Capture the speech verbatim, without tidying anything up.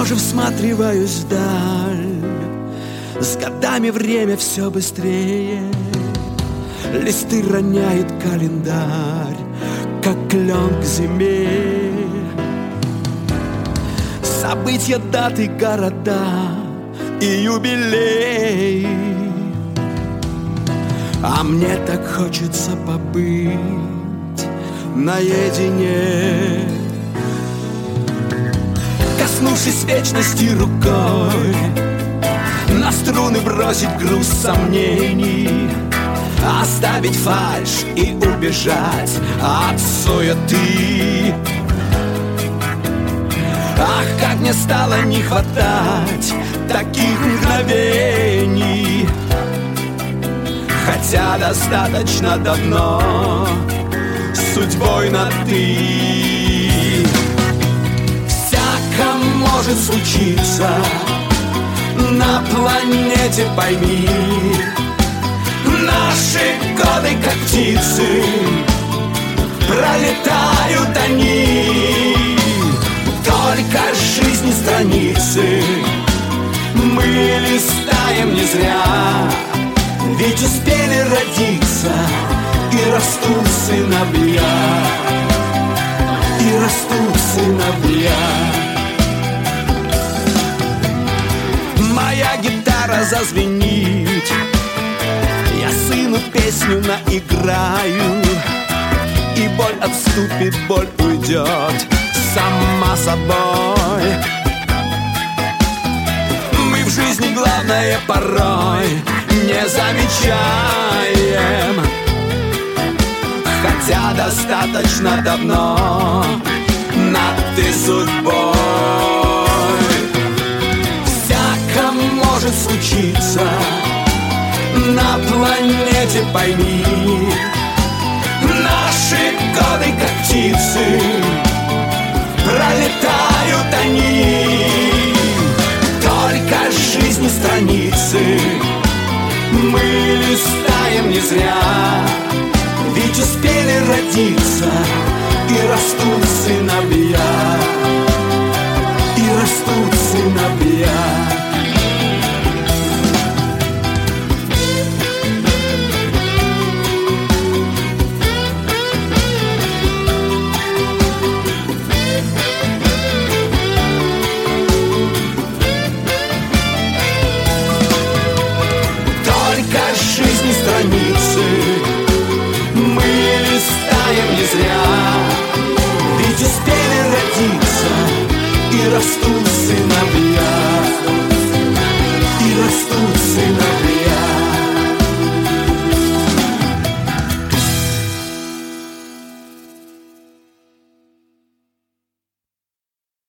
тоже всматриваюсь вдаль. С годами время все быстрее, листы роняет календарь, как клен к зиме. События, даты, города и юбилей. А мне так хочется побыть наедине, коснувшись вечности рукой, на струны бросить груз сомнений, оставить фальшь и убежать от суеты. Ах, как мне стало не хватать таких мгновений, хотя достаточно давно судьбой на «ты». Всяко может случиться на планете, пойми. Наши годы, как птицы, пролетают они. Только жизни страницы мы листаем не зря, ведь успели родиться, и растут сыновья, и растут сыновья. Моя гитара зазвенит, я сыну песню наиграю, и боль отступит, боль уйдет сама собой. Мы в жизни главное порой не замечаем, хотя достаточно давно над «ты» судьбой. Всяко может случиться на планете, пойми. Наши годы, как птицы, пролетают они. Только жизни страницы мы листаем не зря, ведь успели родиться, и растут сыновья.